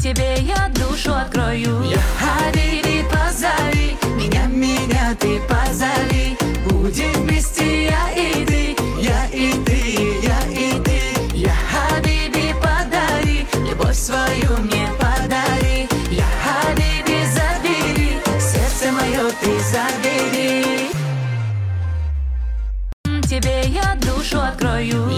Тебе я душу открою. Я Хабиби, позови меня ты позови. Будем вместе я и ты, я и ты, я и ты. Я Хабиби, подари любовь свою мне подари. Я Хабиби, забери сердце мое, ты забери. Тебе я душу открою.